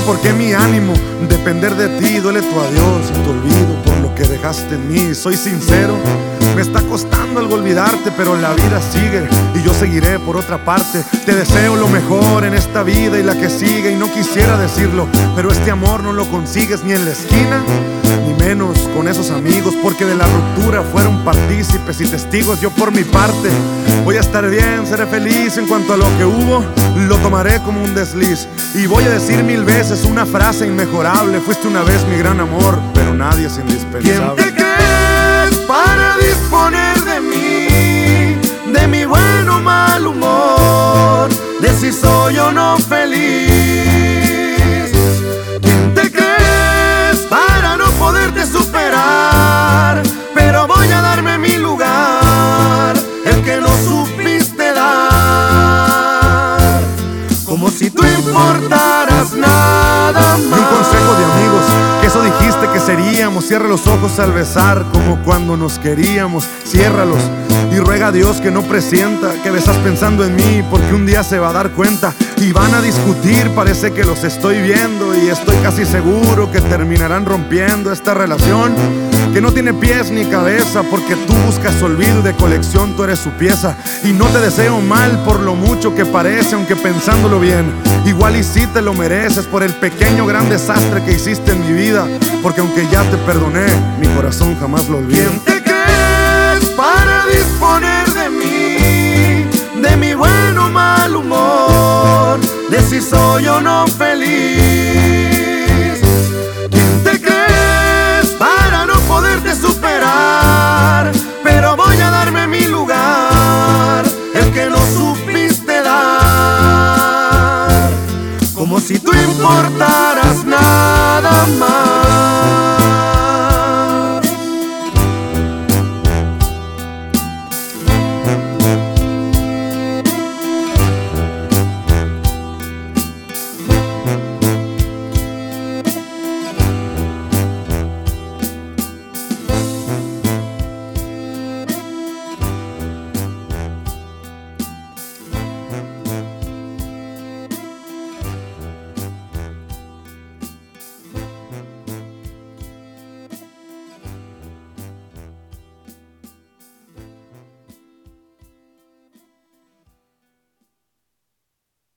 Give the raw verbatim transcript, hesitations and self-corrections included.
por qué mi ánimo depender de ti. Duele tu adiós y tu olvido por lo que dejaste en mí. Soy sincero, me está costando algo olvidarte, pero la vida sigue y yo seguiré por otra parte. Te deseo lo mejor en esta vida y la que sigue, y no quisiera decirlo, pero este amor no lo consigues ni en la esquina, ni menos con esos amigos, porque de la ruptura fueron partícipes y testigos. Yo por mi parte voy a estar bien, seré feliz. En cuanto a lo que hubo, lo tomaré como un desliz, y voy a decir mil veces una frase inmejorable: fuiste una vez mi gran amor, pero nadie es indispensable. ¿Quién te crees para disponer de mí, de mi buen o mal humor, de si soy o no feliz? ¿Quién te crees para no poderte superar? Pero voy a darme mi lugar, el que no supiste dar, como si tú importaras nada más. Y un consejo de amigos, que eso dijiste que seríamos. Cierra los ojos al besar, como cuando nos queríamos. Ciérralos y ruega a Dios que no presienta que besas pensando en mí, porque un día se va a dar cuenta y van a discutir. Parece que los estoy viendo y estoy casi seguro que terminarán rompiendo esta relación que no tiene pies ni cabeza, porque tú buscas olvido y de colección tú eres su pieza. Y no te deseo mal por lo mucho que parece, aunque pensándolo bien, igual y sí te lo mereces por el pequeño gran desastre que hiciste en mi vida, porque aunque ya te perdoné, mi corazón jamás lo olvida.